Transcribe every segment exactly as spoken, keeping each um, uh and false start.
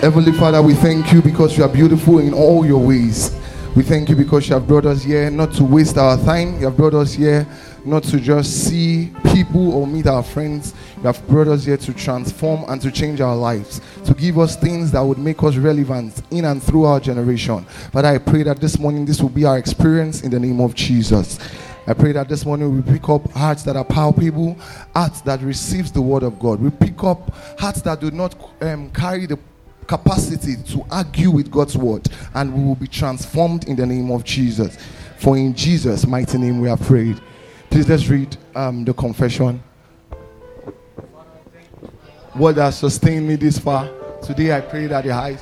Heavenly Father, we thank you because you are beautiful in all your ways. We thank you because you have brought us here not to waste our time. You have brought us here not to just see people or meet our friends. You have brought us here to transform and to change our lives, to give us things that would make us relevant in and through our generation. Father, I pray that this morning this will be our experience in the name of Jesus. I pray that this morning we pick up hearts that are palpable, hearts that receives the word of God. We pick up hearts that do not um, carry the capacity to argue with God's word, and we will be transformed in the name of Jesus. For in Jesus' mighty name we have prayed. Please let's read um, the confession. What has sustained me this far? Today I pray that the highs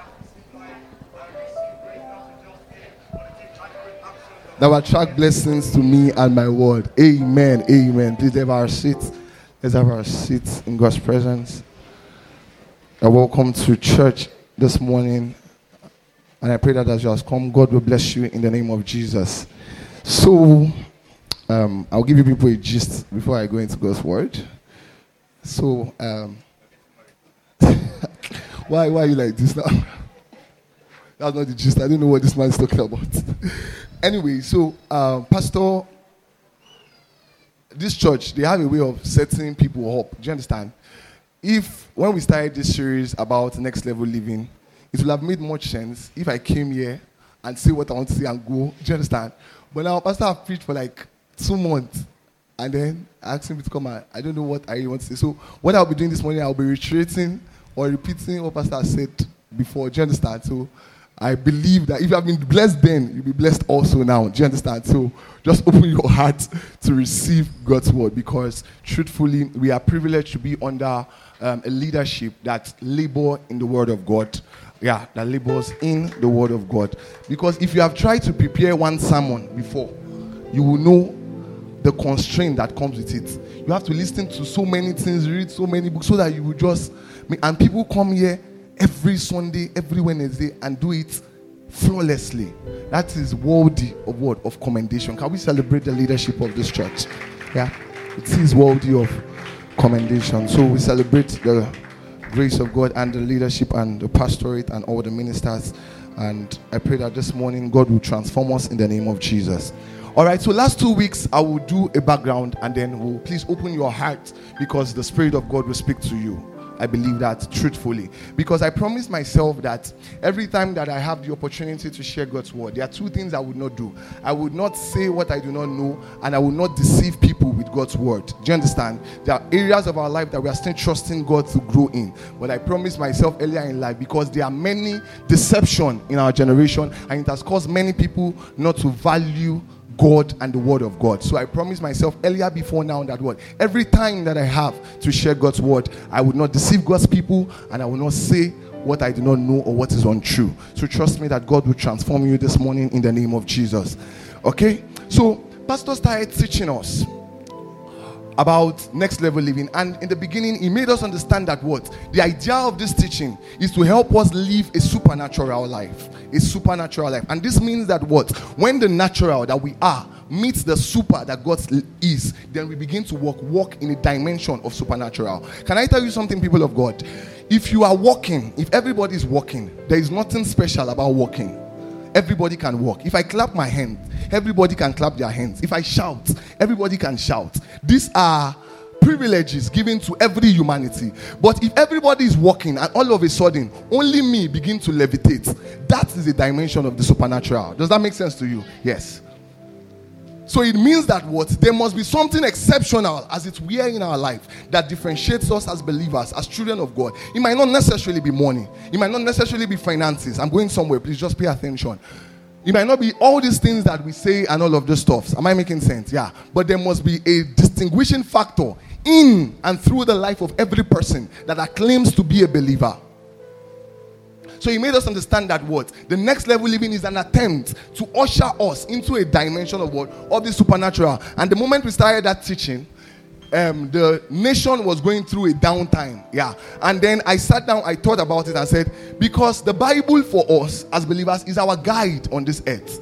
that will attract blessings to me and my word. Amen. Amen. Please have our seats. Let's have our seats in God's presence. Uh, welcome to church this morning, and I pray that as you have come, God will bless you in the name of Jesus. So, um, I'll give you people a gist before I go into God's word. So, um, why, why are you like this now? That's not the gist. I don't know what this man is talking about. Anyway, so uh, Pastor, this church, they have a way of setting people up. Do you understand? If, when we started this series about next level living, it would have made much sense if I came here and say what I want to say and go. Do you understand? But now, Pastor, I've preached for like two months, and then asking me to come and I don't know what I want to say. So, what I'll be doing this morning, I'll be reiterating or repeating what Pastor said before. Do you understand? So, I believe that if you have been blessed then, you'll be blessed also now. Do you understand? So just open your heart to receive God's word, because truthfully, we are privileged to be under um, a leadership that labor in the word of God. Yeah, that labors in the word of God. Because if you have tried to prepare one sermon before, you will know the constraint that comes with it. You have to listen to so many things, read so many books, so that you will just... And people come here every Sunday, every Wednesday, and do it flawlessly. That is worthy of word of commendation. Can we celebrate the leadership of this church? Yeah, it is worthy of commendation. So we celebrate the grace of God and the leadership and the pastorate and all the ministers. And I pray that this morning God will transform us in the name of Jesus. All right, so last two weeks I will do a background, and then we'll please open your heart, because the Spirit of God will speak to you. I believe that truthfully, because I promised myself that every time that I have the opportunity to share God's word, there are two things I would not do. I would not say what I do not know, and I will not deceive people with God's word. Do you understand? There are areas of our life that we are still trusting God to grow in. But I promised myself earlier in life, because there are many deception in our generation, and it has caused many people not to value God and the word of God. So I promised myself earlier before now that what every time that I have to share God's word, I would not deceive God's people, and I will not say what I do not know or what is untrue. So trust me that God will transform you this morning in the name of Jesus. Okay? So Pastor started teaching us about next level living, and in the beginning he made us understand that what the idea of this teaching is to help us live a supernatural life, a supernatural life. And this means that what when the natural that we are meets the super that God is, then we begin to walk walk in a dimension of supernatural. Can I tell you something, people of God? If you are walking, if everybody is walking, there is nothing special about walking. Everybody can walk. If I clap my hands, everybody can clap their hands. If I shout, everybody can shout. These are privileges given to every humanity. But if everybody is walking and all of a sudden only me begin to levitate, that is a dimension of the supernatural. Does that make sense to you? Yes. So it means that what there must be something exceptional as it's here in our life that differentiates us as believers, as children of God. It might not necessarily be money. It might not necessarily be finances. I'm going somewhere. Please just pay attention. It might not be all these things that we say and all of those stuffs. Am I making sense? Yeah. But there must be a distinguishing factor in and through the life of every person that claims to be a believer. So he made us understand that what the next level living is an attempt to usher us into a dimension of what of the supernatural. And the moment we started that teaching, um, the nation was going through a downtime. Yeah. And then I sat down, I thought about it and said, because the Bible for us as believers is our guide on this earth.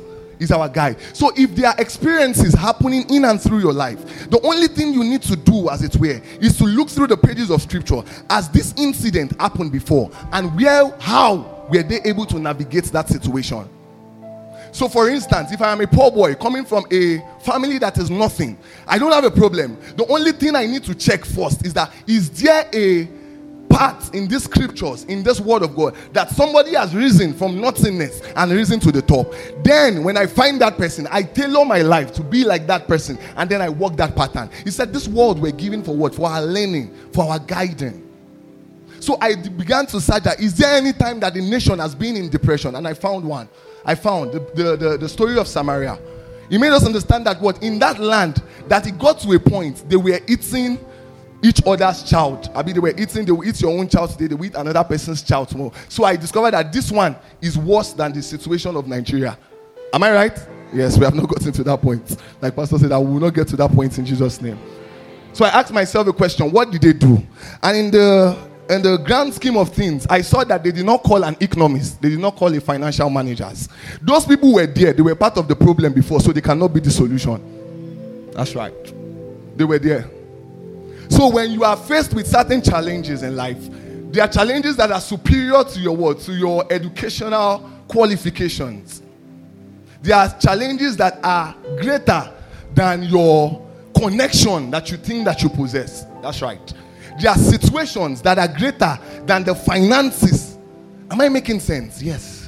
is our guide. So if there are experiences happening in and through your life, the only thing you need to do, as it were, is to look through the pages of scripture as this incident happened before, and where, how were they able to navigate that situation. So for instance, if I am a poor boy coming from a family that is nothing, I don't have a problem. The only thing I need to check first is that, is there a part in these scriptures, in this word of God, that somebody has risen from nothingness and risen to the top? Then when I find that person, I tailor my life to be like that person, and then I walk that pattern. He said this word we're given for what? For our learning, for our guiding. So I began to search that, is there any time that the nation has been in depression? And I found one. I found the, the, the, the story of Samaria. He made us understand that what? In that land, that it got to a point, they were eating each other's child. I mean, they were eating, they will eat your own child today, they will eat another person's child tomorrow. So I discovered that this one is worse than the situation of Nigeria. Am I right? Yes, we have not gotten to that point. Like Pastor said, I will not get to that point in Jesus' name. So I asked myself a question, what did they do? And in the in the grand scheme of things, I saw that they did not call an economist, they did not call a financial managers. Those people were there, they were part of the problem before, so they cannot be the solution. That's right. They were there. So when you are faced with certain challenges in life, there are challenges that are superior to your what? To your educational qualifications. There are challenges that are greater than your connection that you think that you possess. That's right. There are situations that are greater than the finances. Am I making sense? Yes.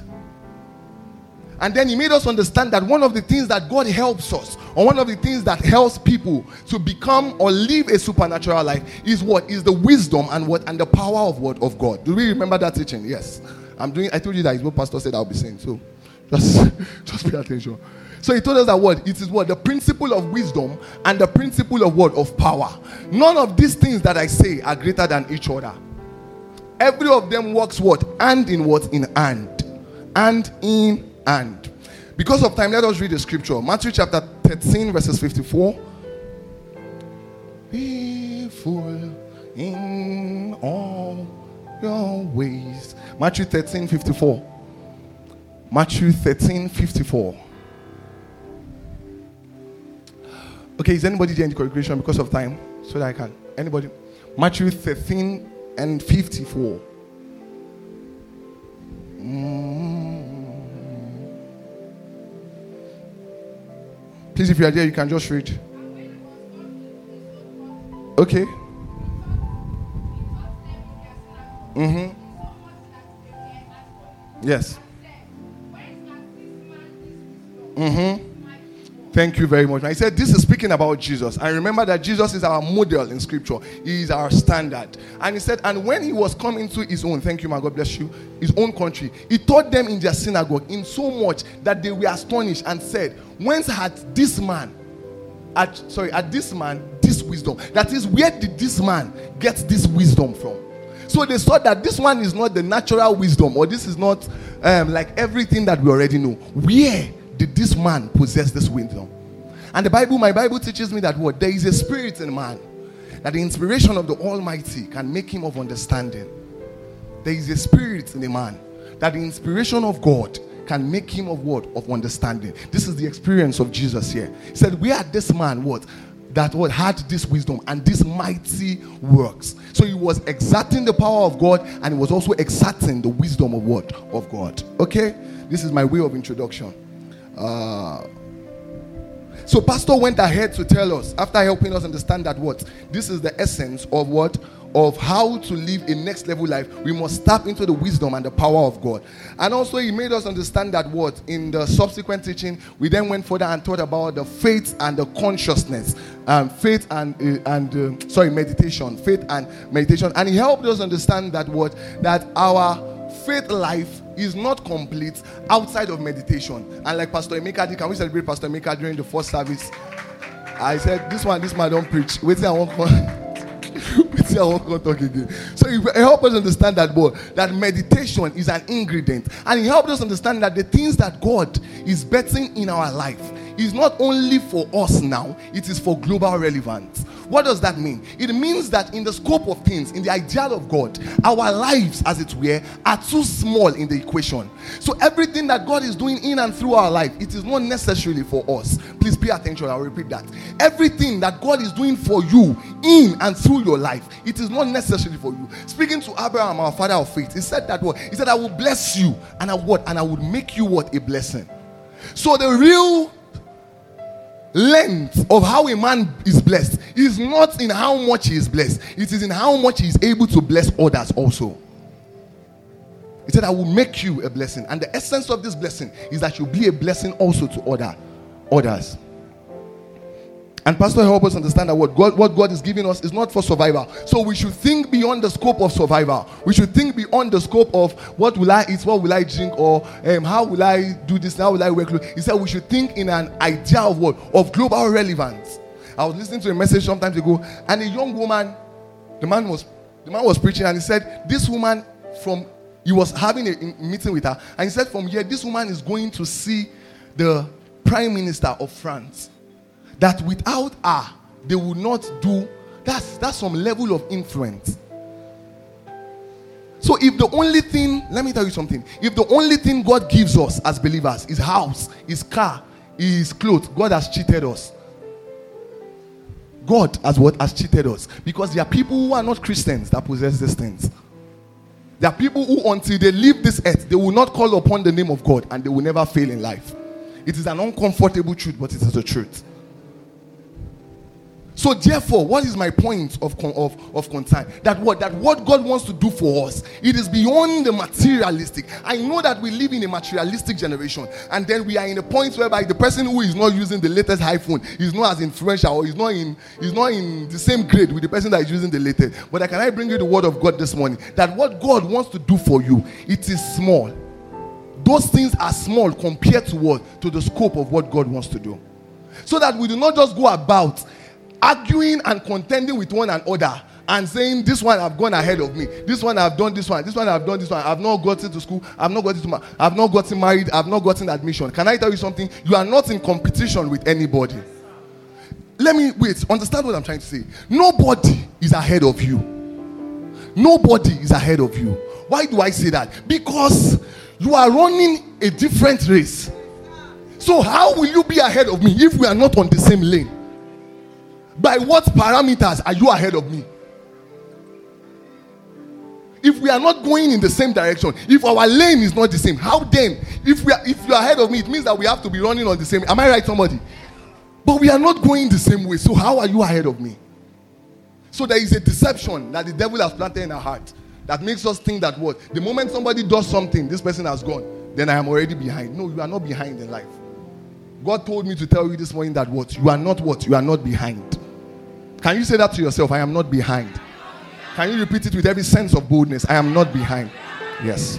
And then he made us understand that one of the things that God helps us, or one of the things that helps people to become or live a supernatural life, is what? Is the wisdom and what? And the power of what? Of God. Do we remember that teaching? Yes. I'm doing, I told you that is what Pastor said I'll be saying. So just, just pay attention. So he told us that what? It is what? The principle of wisdom and the principle of what? Of power. None of these things that I say are greater than each other. Every of them works what? And in what? In and. And in and. Because of time, let us read the scripture. Matthew chapter thirteen, verses fifty-four. Be full in all your ways. Matthew thirteen, fifty-four. Matthew thirteen, fifty-four. Okay, is anybody there in the congregation because of time? So that I can. Anybody? Matthew thirteen and fifty-four. Mm. Please, if you are there, you can just read. Okay. Mm-hmm. Yes. Mm-hmm. Thank you very much. I said this is speaking about Jesus. And remember that Jesus is our model in scripture. He is our standard. And he said, and when he was coming to his own, thank you, my God bless you, his own country, he taught them in their synagogue in so much that they were astonished and said, whence had this man, at, sorry, at this man, this wisdom? That is, where did this man get this wisdom from? So they saw that this one is not the natural wisdom, or this is not um, like everything that we already know. Where did this man possess this wisdom? And the Bible, my Bible teaches me that what? There is a spirit in man, that the inspiration of the Almighty can make him of understanding. There is a spirit in a man, that the inspiration of God can make him of what? Of understanding. This is the experience of Jesus here. He said, where had this man what? That what had this wisdom and these mighty works. So he was exerting the power of God, and he was also exerting the wisdom of what? Of God. Okay? This is my way of introduction. Uh, so pastor went ahead to tell us, after helping us understand that what? This is the essence of what? Of how to live a next level life. We must tap into the wisdom and the power of God. And also he made us understand that what? In the subsequent teaching, we then went further and taught about the faith and the consciousness. Um, faith and, uh, and uh, sorry, meditation. Faith and meditation. And he helped us understand that what? That our faith life is not complete outside of meditation. And like Pastor Emeka did, can we celebrate Pastor Emeka during the first service? I said, this one, this man don't preach. Wait till I won't come. Wait till I won't come talk again. So he helped us understand that, boy, that meditation is an ingredient. And he helped us understand that the things that God is betting in our life is not only for us now, it is for global relevance. What does that mean? It means that in the scope of things, in the ideal of God, our lives, as it were, are too small in the equation. So everything that God is doing in and through our life, it is not necessarily for us. Please pay attention, I'll repeat that. Everything that God is doing for you in and through your life, it is not necessarily for you. Speaking to Abraham, our father of faith, he said that what? He said, I will bless you, and I what? And I will make you what? A blessing. So the real length of how a man is blessed is not in how much he is blessed. It is in how much he is able to bless others also. He said, I will make you a blessing. And the essence of this blessing is that you'll be a blessing also to other, others. And Pastor help us understand that what God, what God is giving us is not for survival. So we should think beyond the scope of survival. We should think beyond the scope of what will I eat, what will I drink, or um, how will I do this, how will I work. He said we should think in an idea of what? Of global relevance. I was listening to a message some time ago, and a young woman, the man was the man was preaching, and he said, this woman from, he was having a meeting with her, and he said, from here, this woman is going to see the Prime Minister of France. That without her, they will not do, that's, that's some level of influence. So if the only thing, let me tell you something, if the only thing God gives us as believers is house, is car, is clothes, God has cheated us. God has what? Has cheated us. Because there are people who are not Christians that possess these things. There are people who until they leave this earth, they will not call upon the name of God, and they will never fail in life. It is an uncomfortable truth, but it is the truth. So therefore, what is my point of, of, of concern? That what, that what God wants to do for us, it is beyond the materialistic. I know that we live in a materialistic generation, and then we are in a point whereby the person who is not using the latest iPhone is not as influential, or is not in is not in the same grade with the person that is using the latest. But can I bring you the word of God this morning? That what God wants to do for you, it is small. Those things are small compared to what? To the scope of what God wants to do. So that we do not just go about arguing and contending with one another and saying, this one have gone ahead of me, this one have done this one, this one have done this one, I've not gotten to school, I've not gotten to ma- I've not gotten married, I've not gotten admission. Can I tell you something? You are not in competition with anybody. Let me wait, understand what I'm trying to say. Nobody is ahead of you. Nobody is ahead of you. Why do I say that? Because you are running a different race. So how will you be ahead of me if we are not on the same lane? By what parameters are you ahead of me? If we are not going in the same direction, if our lane is not the same, how then? If we are, if you are ahead of me, it means that we have to be running on the same. Am I right, somebody? But we are not going the same way. So how are you ahead of me? So there is a deception that the devil has planted in our heart that makes us think that what? The moment somebody does something, this person has gone, then I am already behind. No, you are not behind in life. God told me to tell you this morning that what? You are not what? You are not behind. Can you say that to yourself? I am not behind. Can you repeat it with every sense of boldness? I am not behind. Yes.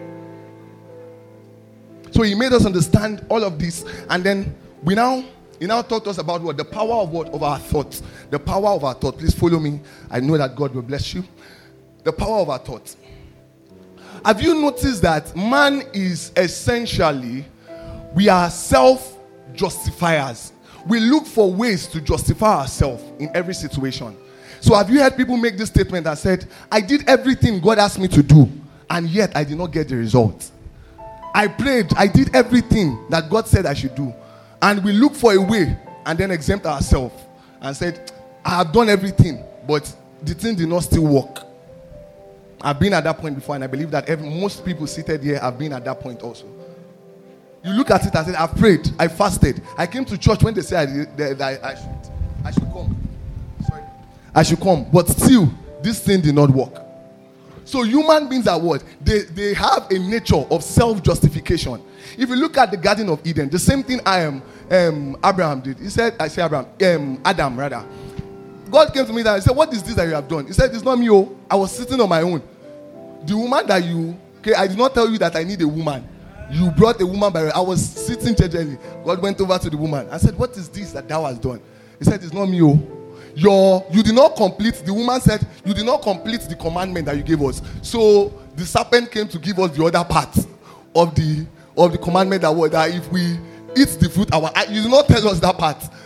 So he made us understand all of this, and then we now he now taught us about what? The power of what? Of our thoughts. The power of our thought. Please follow me. I know that God will bless you. The power of our thoughts. Have you noticed that man is essentially, we are self-justifiers. We look for ways to justify ourselves in every situation. So have you heard people make this statement that said, I did everything God asked me to do, and yet I did not get the result. I prayed, I did everything that God said I should do, and we look for a way and then exempt ourselves and said, I have done everything, but the thing did not still work. I've been at that point before, and I believe that every, most people seated here have been at that point also. You look at it and say, I've prayed, I fasted, I came to church when they said I, they, they, I, should, I should come. Sorry. I should come. But still, this thing did not work. So human beings are what? They, they have a nature of self-justification. If you look at the Garden of Eden, the same thing I am, um, Abraham did. He said, I say Abraham, um, Adam rather. God came to me and he said, what is this that you have done? He said, it's not me, oh. I was sitting on my own. The woman that you, okay, I did not tell you that I need a woman. You brought a woman by, I was sitting gingerly. God went over to the woman. I said, what is this that thou hast done? He said, it's not me, oh. Your, you did not complete, the woman said, you did not complete the commandment that you gave us. So the serpent came to give us the other part of the of the commandment that was that if we eat the fruit, our you did not tell us that part.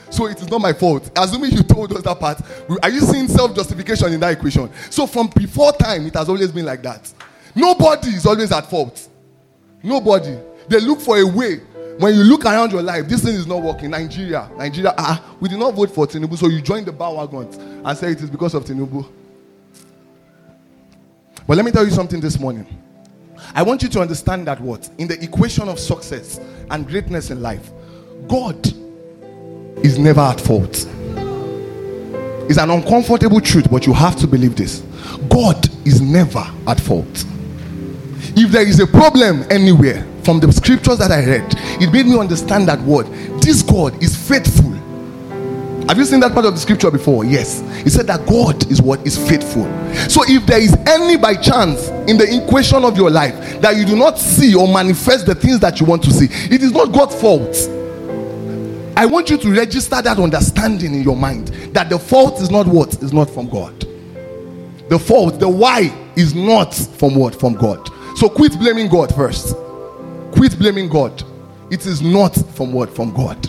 so it is not my fault. Assuming you told us that part, are you seeing self-justification in that equation? So from before time, it has always been like that. Nobody is always at fault. Nobody. They look for a way. When you look around your life, this thing is not working. Nigeria, Nigeria, ah, we did not vote for Tinubu, so you join the bandwagon and say it is because of Tinubu. But let me tell you something this morning. I want you to understand that what? In the equation of success and greatness in life, God is never at fault. It's an uncomfortable truth, but you have to believe this. God is never at fault. If there is a problem anywhere, from the scriptures that I read, it made me understand that word. This God is faithful. Have you seen that part of the scripture before? Yes. He said that God is what is faithful. So if there is any by chance in the equation of your life that you do not see or manifest the things that you want to see, it is not God's fault. I want you to register that understanding in your mind, that the fault is not what? Is not from God. The fault, the why is not from what? From God. So quit blaming God first. Quit blaming God. It is not from what? From God.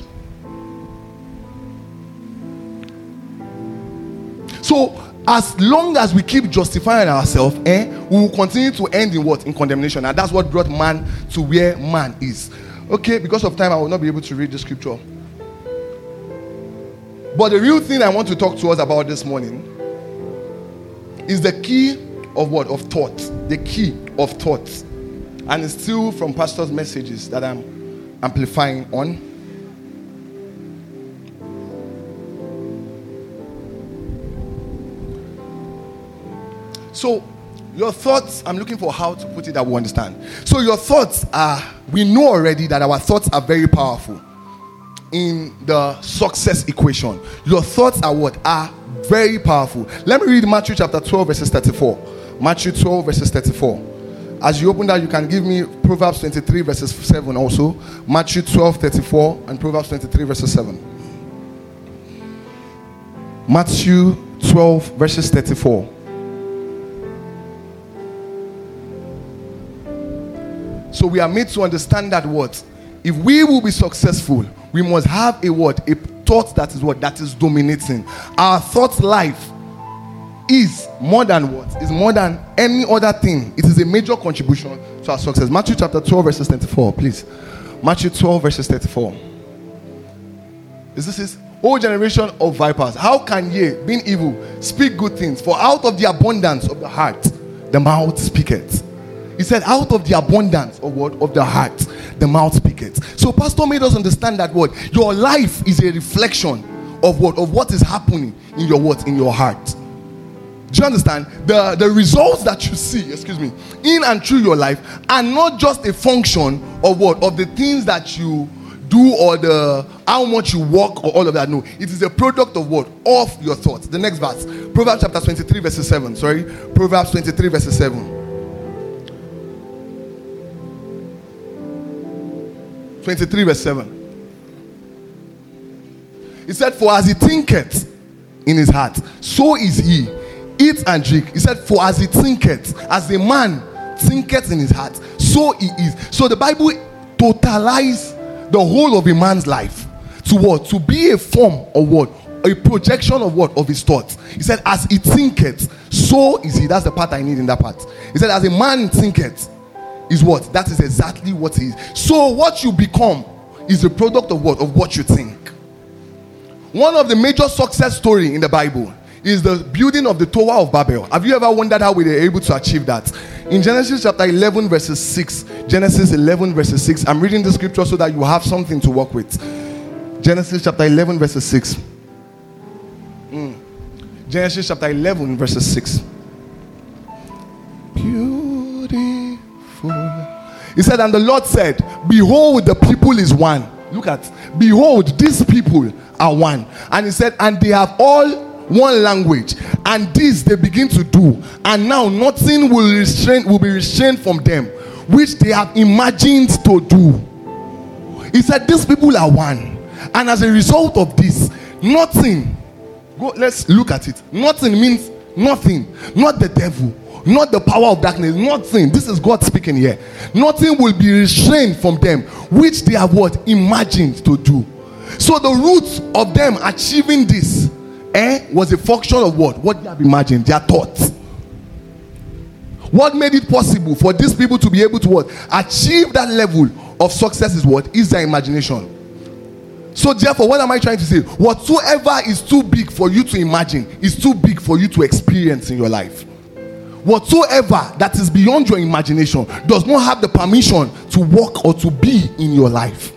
So as long as we keep justifying ourselves, eh, we will continue to end in what? In condemnation. And that's what brought man to where man is. Okay, because of time, I will not be able to read the scripture. But the real thing I want to talk to us about this morning is the key of what? Of thought. The key of thought. And it's still from pastor's messages that I'm amplifying on. So, your thoughts, I'm looking for how to put it that we understand. So, your thoughts are, we know already that our thoughts are very powerful in the success equation. Your thoughts are what? Are very powerful. Let me read Matthew chapter twelve, verses thirty-four. Matthew twelve, verses thirty-four. As you open that, you can give me Proverbs twenty-three, verses seven also. Matthew twelve, thirty-four and Proverbs twenty-three, verses seven. Matthew twelve, verses thirty-four. So we are made to understand that what? If we will be successful, we must have a what? A thought that is what? That is dominating. Our thought life is more than what? Is more than any other thing. It is a major contribution to our success. Matthew chapter twelve, verses thirty-four, please. Matthew twelve, verses thirty-four. Is this is, O generation of vipers, how can ye, being evil, speak good things? For out of the abundance of the heart, the mouth speaketh. He said, out of the abundance of what? Of the heart, the mouth speaketh. So pastor made us understand that what? Your life is a reflection of what? Of what is happening in your what? In your heart. Do you understand? The, the results that you see, excuse me, in and through your life are not just a function of what? Of the things that you do or the how much you work or all of that. No, it is a product of what? Of your thoughts. The next verse, Proverbs chapter twenty-three, verses seven. Sorry, Proverbs twenty-three, verses seven. twenty-three, verse seven. He said, for as he thinketh in his heart, so is he. Eat and drink. He said, for as he thinketh, as a man thinketh in his heart, so he is. So the Bible totalizes the whole of a man's life to what? To be a form of what? A projection of what? Of his thoughts. He said, as he thinketh, so is he. That's the part I need in that part. He said, as a man thinketh, is what? That is exactly what he is. So what you become is a product of what? Of what you think. One of the major success stories in the Bible is the building of the Tower of Babel. Have you ever wondered how we were able to achieve that? In Genesis chapter eleven, verses six. Genesis eleven, verses six. I'm reading the scripture so that you have something to work with. Genesis chapter eleven, verses six. Mm. Genesis chapter eleven, verses six. Beautiful. He said, and the Lord said, behold, the people is one. Look at, behold, these people are one. And he said, and they have all one language, and this they begin to do, and now nothing will restrain will be restrained from them, which they have imagined to do. He said, these people are one, and as a result of this, nothing. Go, let's look at it. Nothing means nothing, not the devil, not the power of darkness, nothing. This is God speaking here. Nothing will be restrained from them, which they have what? Imagined to do. So the root of them achieving this eh, was a function of what? What they have imagined, their thoughts. What made it possible for these people to be able to what? Achieve that level of success is what? Is their imagination. So therefore, what am I trying to say? Whatsoever is too big for you to imagine is too big for you to experience in your life. Whatsoever that is beyond your imagination does not have the permission to walk or to be in your life.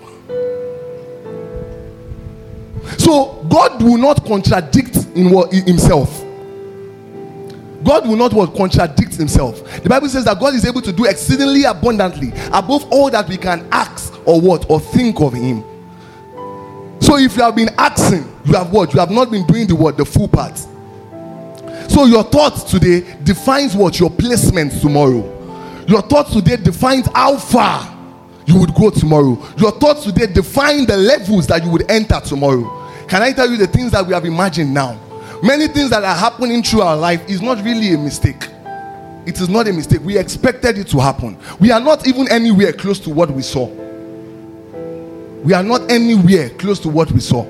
So God will not contradict in what in himself. God will not what contradict himself. The Bible says that God is able to do exceedingly abundantly above all that we can ask or what or think of him. So if you have been asking, you have what? You have not been doing the what? The full part. So your thoughts today defines what? Your placement tomorrow. Your thoughts today defines how far you would go tomorrow. Your thoughts today define the levels that you would enter tomorrow. Can I tell you the things that we have imagined now? Many things that are happening through our life is not really a mistake. It is not a mistake. We expected it to happen. We are not even anywhere close to what we saw. We are not anywhere close to what we saw.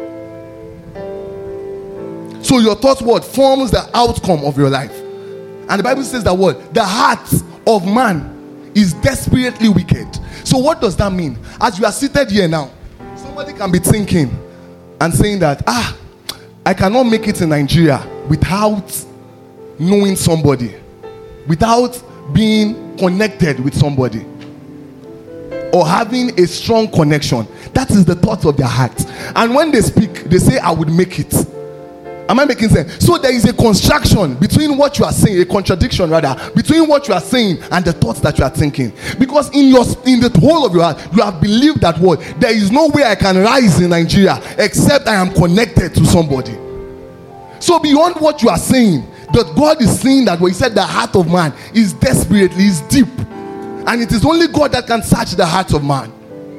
So your thought what forms the outcome of your life. And the Bible says that what? The heart of man is desperately wicked. So what does that mean? As you are seated here now, somebody can be thinking and saying that, ah, I cannot make it in Nigeria without knowing somebody, without being connected with somebody, or having a strong connection. That is the thought of their heart. And when they speak, they say, I would make it. Am I making sense? So there is a construction between what you are saying, a contradiction rather, between what you are saying and the thoughts that you are thinking. Because in your in the whole of your heart, you have believed that what? There is no way I can rise in Nigeria except I am connected to somebody. So beyond what you are saying, that God is saying that what he said, the heart of man is desperately, is deep. And it is only God that can search the heart of man.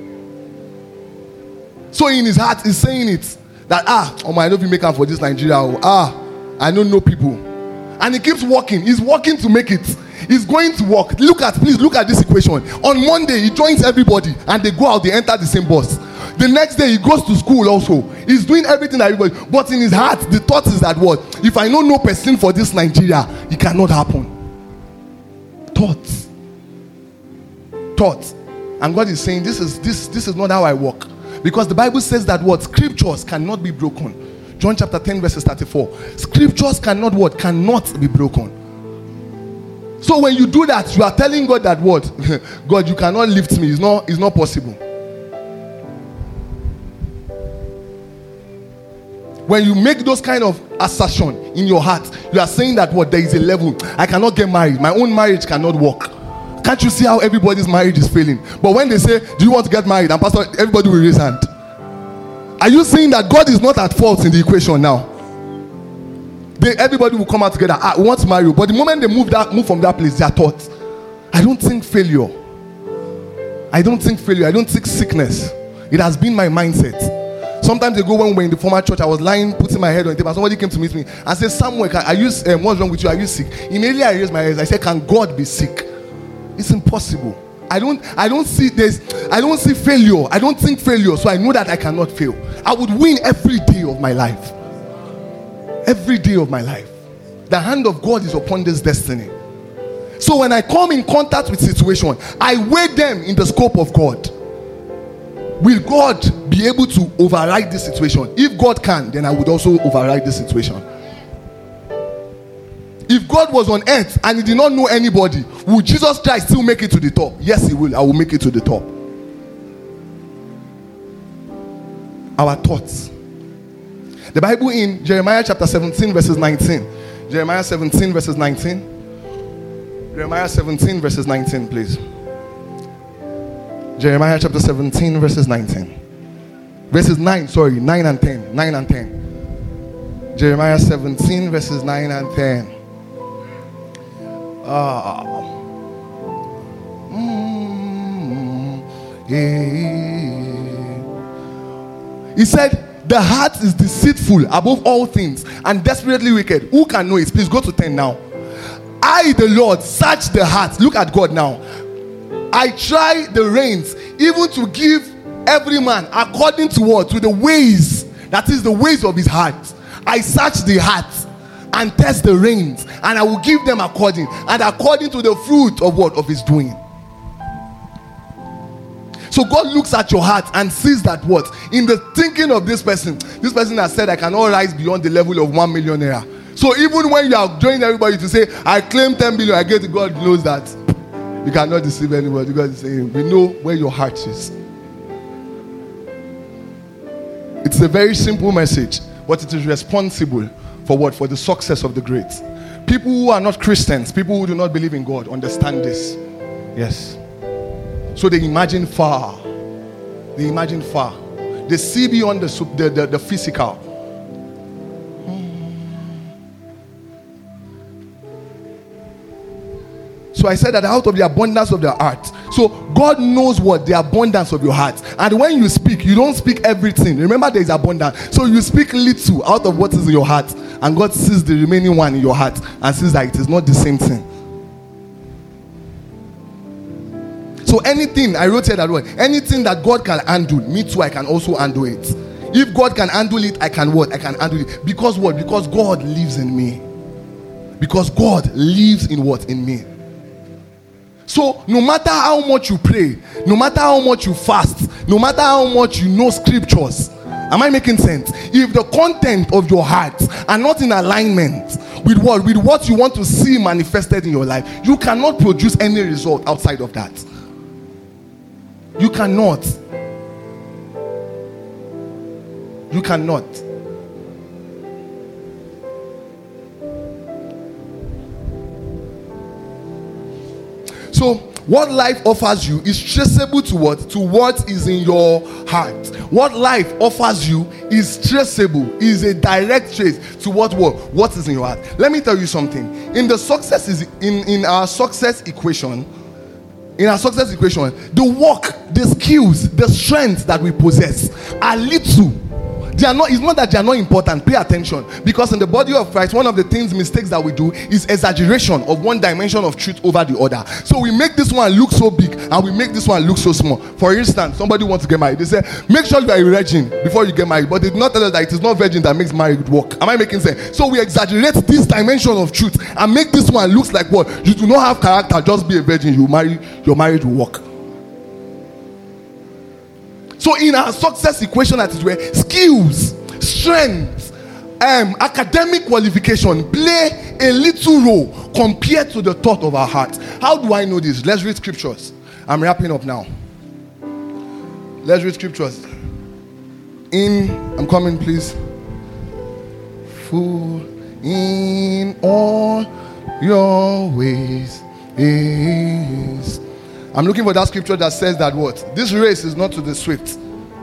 So in his heart, he's saying it. That, ah, oh my, I know if you make up for this Nigeria. Oh, ah, I don't know people. And he keeps working. He's working to make it. He's going to work. Look at, please look at this equation. On Monday, he joins everybody. And they go out, they enter the same bus. The next day, he goes to school also. He's doing everything that everybody. But in his heart, the thought is that what? If I know no person for this Nigeria, it cannot happen. Thoughts. Thoughts. And God is saying, this is, this, this is not how I work. Because the Bible says that what? Scriptures cannot be broken. John chapter ten verses thirty-four. Scriptures cannot what? Cannot be broken. So when you do that, you are telling God that what? God, you cannot lift me. It's not, it's not possible. When you make those kind of assertion in your heart, you are saying that what? There is a level. I cannot get married. My own marriage cannot work. Can't you see how everybody's marriage is failing? But when they say, do you want to get married? And pastor, everybody will raise hand. Are you saying that God is not at fault in the equation now? They, everybody will come out together. I want to marry you. But the moment they move that, move from that place, they are taught. I don't think failure. I don't think failure. I don't think sickness. It has been my mindset. Sometimes ago when we were in the former church, I was lying, putting my head on the table. Somebody came to meet me and said, Samuel, are you, um, what's wrong with you? Are you sick? Immediately I raised my eyes. I said, can God be sick? It's impossible. I don't I don't see this. I don't see failure. I don't think failure. So I know that I cannot fail. I would win every day of my life. Every day of my life. The hand of God is upon this destiny. So when I come in contact with situation, I weigh them in the scope of God. Will God be able to override this situation? If God can, then I would also override this situation. If God was on earth and he did not know anybody, would Jesus Christ still make it to the top? Yes, he will. I will make it to the top. Our thoughts. The Bible in Jeremiah chapter seventeen verses nineteen. Jeremiah seventeen verses nineteen. Jeremiah seventeen verses nineteen, please. Jeremiah chapter seventeen verses nineteen. Verses nine, sorry, nine and ten. nine and ten. Jeremiah seventeen verses nine and ten. Ah. Mm, yeah. He said, the heart is deceitful above all things and desperately wicked. Who can know it? Please go to ten now. I, the Lord, search the heart. Look at God now. I try the reins, even to give every man according to what? To the ways, that is the ways of his heart. I search the heart and test the reins, and I will give them according, and according to the fruit of what? Of his doing. So God looks at your heart and sees that what? In the thinking of this person, this person has said, I cannot rise beyond the level of one million naira. So even when you are joining everybody to say, I claim ten billion, I get it, God knows that you cannot deceive anybody. God is saying, we know where your heart is. It's a very simple message, but it is responsible for what? For the success of the great. People who are not Christians, people who do not believe in God, understand this. Yes. So they imagine far. They imagine far. They see beyond the, the, the, the physical. So I said that out of the abundance of their heart. So God knows what? The abundance of your heart. And when you speak, you don't speak everything. Remember, there is abundance. So you speak little out of what is in your heart. And God sees the remaining one in your heart and sees that it is not the same thing. So anything, I wrote here that word, anything that God can handle, me too, I can also handle it. If God can handle it, I can what? I can handle it. Because what? Because God lives in me. Because God lives in what? In me. So no matter how much you pray, no matter how much you fast, no matter how much you know scriptures, am I making sense? If the content of your heart are not in alignment with what? With what you want to see manifested in your life, you cannot produce any result outside of that. You cannot. You cannot. So what life offers you is traceable to what? To what is in your heart. What life offers you is traceable, is a direct trace to what what, what is in your heart. Let me tell you something. In the success is in, in our success equation, in our success equation, the work, the skills, the strengths that we possess are little. They are not, it's not that they are not important. Pay attention. Because in the body of Christ, one of the things, mistakes that we do is exaggeration of one dimension of truth over the other. So we make this one look so big and we make this one look so small. For instance, somebody wants to get married. They say, make sure you are a virgin before you get married. But they do not tell us that it is not virgin that makes marriage work. Am I making sense? So we exaggerate this dimension of truth and make this one look like what? You do not have character, just be a virgin. You marry, your marriage will work. So in our success equation, that is where skills, strength, um, academic qualification play a little role compared to the thought of our heart. How do I know this? Let's read scriptures. I'm wrapping up now. Let's read scriptures. In, I'm coming, please. Full in all your ways is. I'm looking for that scripture that says that what? This race is not to the swift.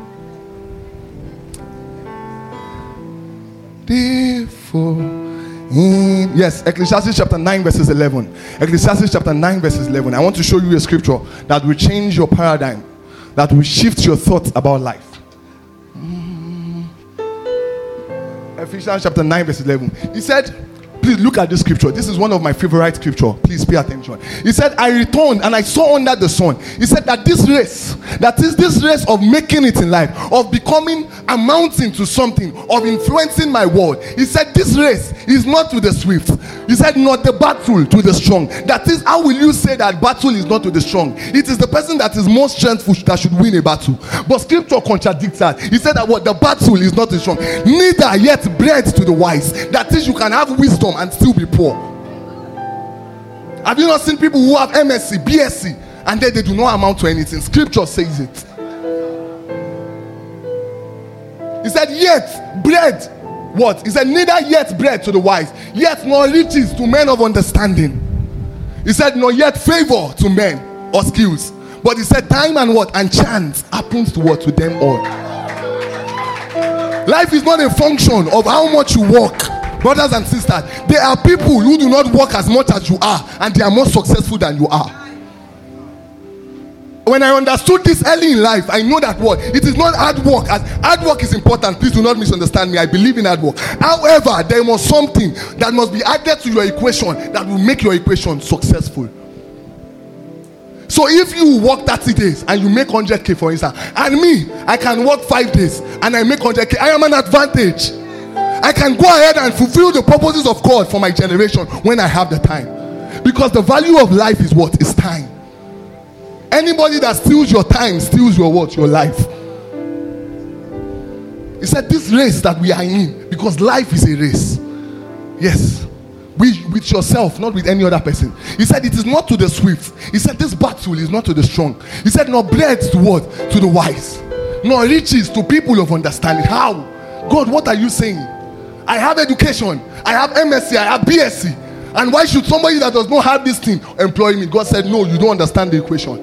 Therefore, in, yes, Ecclesiastes chapter nine verses eleven. Ecclesiastes chapter nine verses eleven. I want to show you a scripture that will change your paradigm, that will shift your thoughts about life. Mm. Ephesians chapter nine verse eleven. He said, please look at this scripture. This is one of my favorite scripture. Please pay attention. He said, I returned and I saw under the sun. He said that this race, that is this race of making it in life, of becoming, amounting to something, of influencing my world. He said this race is not to the swift. He said not the battle to the strong. That is, how will you say that battle is not to the strong? It is the person that is most strengthful that should win a battle. But scripture contradicts that. He said that what? The battle is not the strong, neither yet bread to the wise. That is, you can have wisdom and still be poor. Have you not seen people who have M S C, B S C, and then they do not amount to anything? Scripture says it. He said, yet bread, what? He said, neither yet bread to the wise, yet nor riches to men of understanding. He said, nor yet favor to men or skills. But he said, time and what? And chance happens to what? To them all. Life is not a function of how much you work. Brothers and sisters, there are people who do not work as much as you are, and they are more successful than you are. When I understood this early in life, I know that what? It is not hard work. As hard work is important. Please do not misunderstand me. I believe in hard work. However, there must something that must be added to your equation that will make your equation successful. So if you work thirty days and you make one hundred K, for instance, and me, I can work five days and I make one hundred K, I am an advantage. I can go ahead and fulfill the purposes of God for my generation when I have the time. Because the value of life is what? Is time. Anybody that steals your time steals your what? Your life. He said this race that we are in, because life is a race. Yes. With, with yourself, not with any other person. He said it is not to the swift. He said this battle is not to the strong. He said nor bread to what? To the wise. Nor riches to people of understanding. How? God, what are you saying? I have education, I have M S C, I have B S C, and why should somebody that does not have this thing employ me? God said, no, you don't understand the equation.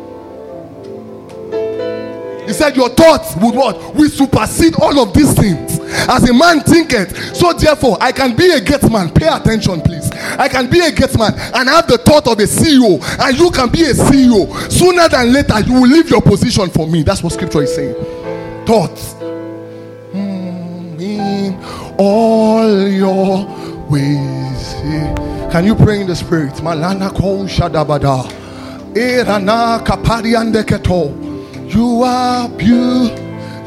He said your thoughts would what? Will supersede all of these things. As a man thinketh, so therefore I can be a gatesman. Pay attention, please. I can be a gatesman and have the thought of a C E O, and you can be a C E O. Sooner than later, you will leave your position for me. That's what scripture is saying. Thoughts. Hmm, in all your ways. Can you pray in the spirit? Malana ko shadabada. Erana kapariande keto. You are beautiful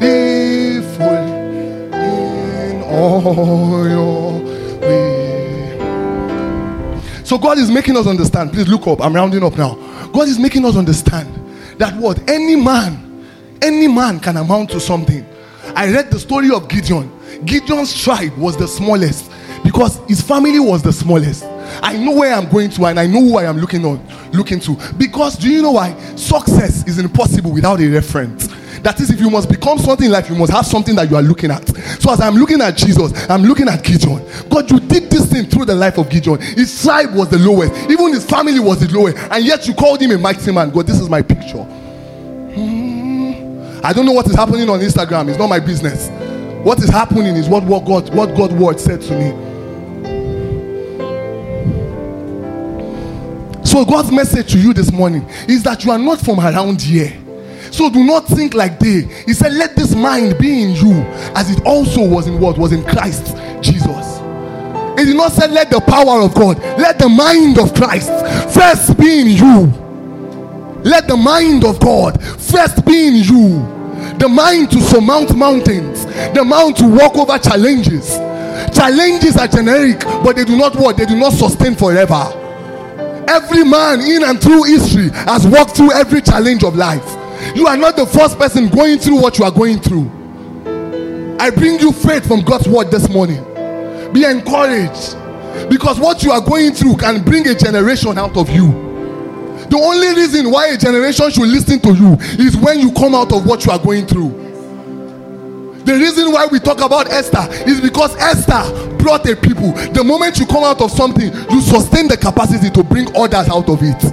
in all your ways. So God is making us understand. Please look up. I'm rounding up now. God is making us understand that what? Any man, any man can amount to something. I read the story of Gideon. Gideon's tribe was the smallest because his family was the smallest. I know where I'm going to and I know who I am looking on, looking to. Because do you know why? Success is impossible without a reference. That is, if you must become something in life, you must have something that you are looking at. So as I'm looking at Jesus, I'm looking at Gideon. God, you did this thing through the life of Gideon. His tribe was the lowest. Even his family was the lowest. And yet you called him a mighty man. God, this is my picture. Hmm. I don't know what is happening on Instagram. It's not my business. What is happening is what, what God what God's word said to me. So God's message to you this morning is that you are not from around here. So do not think like they. He said, let this mind be in you as it also was in what? Was in Christ Jesus. He did not say let the power of God. Let the mind of Christ first be in you. Let the mind of God first be in you. The mind to surmount mountains. The mind to walk over challenges. Challenges are generic, but they do not what? They do not sustain forever. Every man in and through history has walked through every challenge of life. You are not the first person going through what you are going through. I bring you faith from God's word this morning. Be encouraged, because what you are going through can bring a generation out of you. The only reason why a generation should listen to you is when you come out of what you are going through. The reason why we talk about Esther is because Esther brought a people. The moment you come out of something, you sustain the capacity to bring others out of it.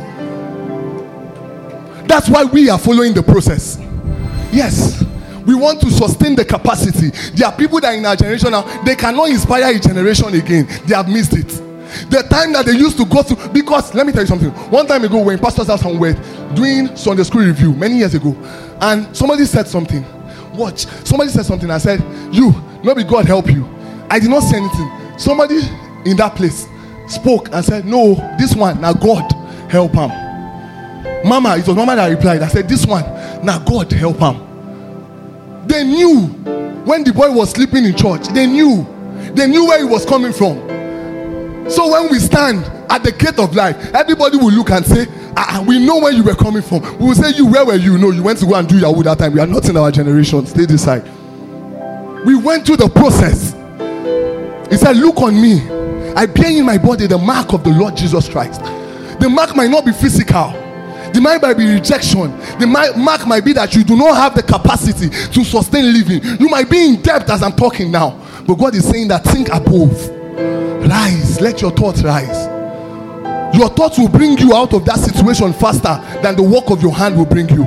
That's why we are following the process. Yes, we want to sustain the capacity. There are people that in our generation now, they cannot inspire a generation again. They have missed it. The time that they used to go through, because let me tell you something. One time ago, when pastors are somewhere doing Sunday school review many years ago, and somebody said something. Watch. Somebody said something. I said, you, maybe God help you. I did not say anything. Somebody in that place spoke and said, no, this one, now God help him. Mama, it was Mama that replied. I said, this one, now God help him. They knew when the boy was sleeping in church. They knew. They knew where he was coming from. So when we stand at the gate of life, everybody will look and say, ah, we know where you were coming from. We will say, you, where were you? No, you went to go and do Yahoo that time. We are not in our generation. Stay this side. We went through the process. He said, look on me. I bear in my body the mark of the Lord Jesus Christ. The mark might not be physical. The mark might be rejection. The mark might be that you do not have the capacity to sustain living. You might be in debt as I'm talking now. But God is saying that think above. Rise. Let your thoughts rise. Your thoughts will bring you out of that situation faster than the work of your hand will bring you.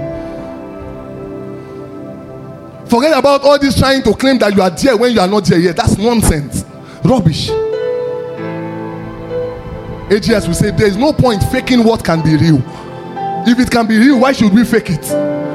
Forget about all this trying to claim that you are there when you are not there yet. That's nonsense. Rubbish. A G S will say there is no point faking what can be real. If it can be real, why should we fake it?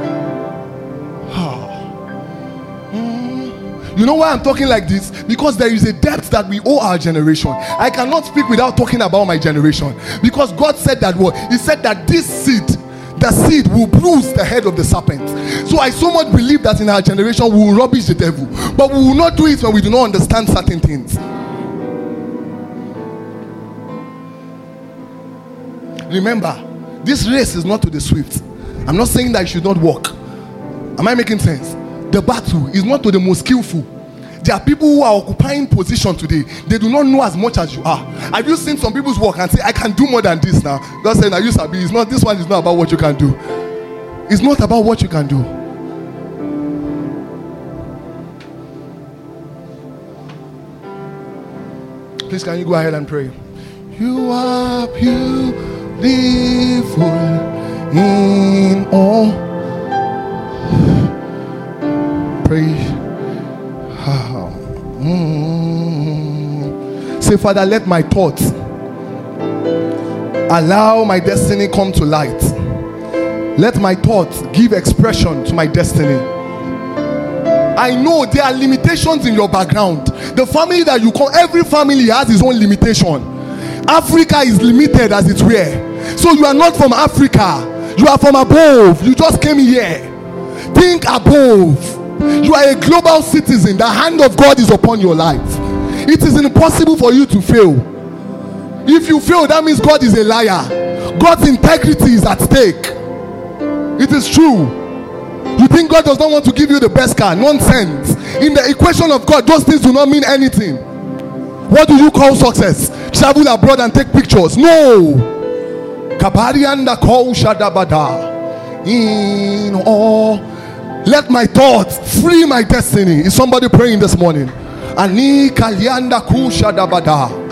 You know why I'm talking like this? Because there is a debt that we owe our generation. I cannot speak without talking about my generation. Because God said that what? He said that this seed, the seed will bruise the head of the serpent. So I so much believe that in our generation we will rubbish the devil, but we will not do it when we do not understand certain things. Remember, this race is not to the swift. I'm not saying that you should not walk. Am I making sense? The battle is not to the most skillful. There are people who are occupying position today. They do not know as much as you are. Have you seen some people's work and say, I can do more than this now? God said, now you sabi, it's not, this one is not about what you can do. It's not about what you can do. Please, can you go ahead and pray? You are beautiful in all. Pray. Mm. Say, Father, let my thoughts allow my destiny come to light. Let my thoughts give expression to my destiny. I know there are limitations in your background. The family that you call, every family has its own limitation. Africa is limited as it were. So you are not from Africa. You are from above. You just came here. Think above. You are a global citizen. The hand of God is upon your life. It is impossible for you to fail. If you fail, that means God is a liar. God's integrity is at stake. It is true. You think God does not want to give you the best car? Nonsense. In the equation of God, those things do not mean anything. What do you call success? Travel abroad and take pictures? No. Kabarianda ko shadabada. In all, let my thoughts free my destiny. Is somebody praying this morning? Ani kalyanda ku shadabada.